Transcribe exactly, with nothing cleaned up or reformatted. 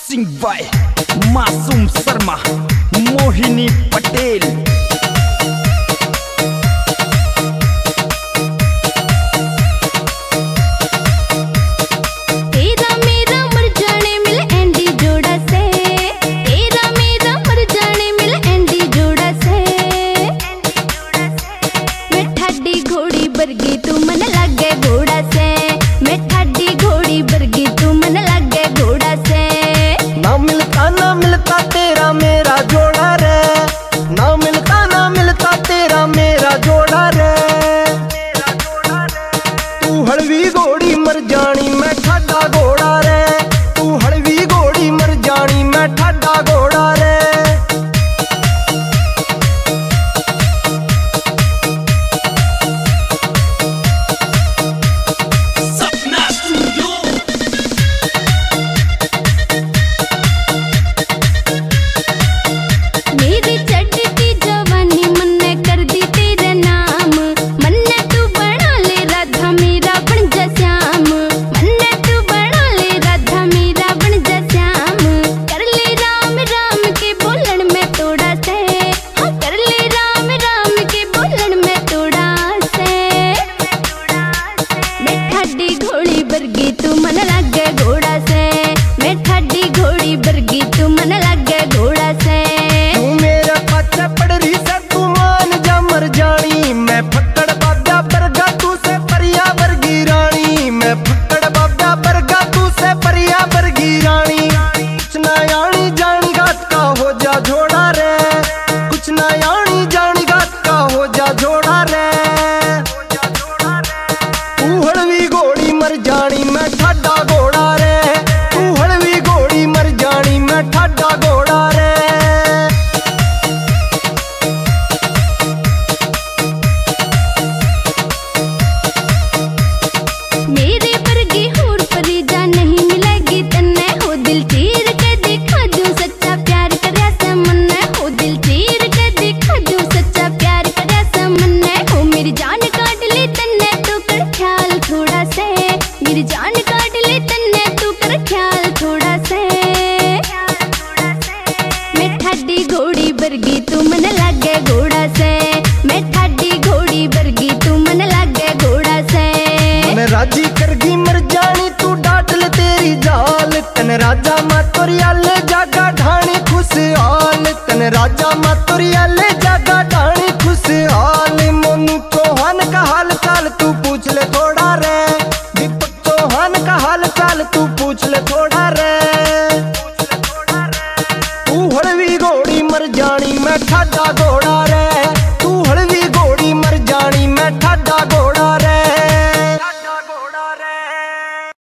Mixing by Masoom Sharma, Mohini Patel. तेरा मेरा मर जाने मिल एंडी जोड़ा से, तेरा मेरा मर जाने मिल एंडी जोड़ा से। मैं ठाडी घोड़ी बरगी तू मन लागे घोड़ा से, मैं ठाडी घोड़ी बरगी तू मन लागे घोड़ा से। ना मिलता ना मिलता तेरा मेरा जोड़ा रे, ना मिलता ना मिलता तेरा मेरा जोड़ा रे। तू हड़वी घोड़ी मर जानी मैं ठाडा घोड़ा रे, तू हड़वी घोड़ी मर जानी मैं ठाडा घोड़ा रे। मेरी चढ़ती जवानी मन्ने कर दी तेरे नाम, मन्ने तू बना ले राधा मेरा बन जा श्याम, मन्ने तू बना ले राधा मेरा बन जा श्याम। कर ले राम राम के बोलन में थोड़ा से, हाँ कर ले राम राम के बोलन में थोड़ा से। मैं ठाडी घोड़ी बरगी तू मन लागे घोड़ा से, मैं ठाडी घोड़ी बरगी तू मन लागे घोड़ा से। तू मेरे पाछे पड़ रही से तू मान जा मर जानी, मैं फक्कड़ बाब्या बरगा तू से परिया बरगी रानी, मैं फक्कड़ बाब्या बरगा तू से परिया बरगी रानी। कुछ ना आनी जानी घात का हो जा झोड़ा रे, कुछ ना आनी जानी घात का हो जा झोड़ा रे। तू हड़वी घोड़ी मर जानी मैं ठाडा घोड़ा रे, तू हड़वी घोड़ी मर जानी मैं ठाडा घोड़ा रे। मेरे बरगी होर फरीदा नहीं मिलेगी तन्ने, हो दिल चीर के दिखा दूं सच्चा प्यार करया से मन्ने, हो दिल चीर के दिखा दूं सच्चा प्यार करया से मन्ने। हो मेरी जान काट ली तन्ने तू कर ख्याल थोड़ा से, मेरी जान काट ली तन्ने तू कर ख्याल थोड़ा से। मैं ठाडी घोड़ी बरगी तू मन लागे घोड़ा से, मैं ठाडी घोड़ी बरगी तू मन लागे घोड़ा से। मैं राजी करगी मर जानी तू डाट ले तेरी जाल, तन राजा मातोरियाल जागा ढाणी खुशहाल, तन राजा मातोरियाल जागा ढाणी खुशहाल। मोनू चौहान का हाल चाल तू पूछ ले थोड़ा रे, दीपक चौहान का हाल चाल तू पूछ ले थोड़ा रे। तू हड़वी घोड़ी मर जानी मैं ठाडा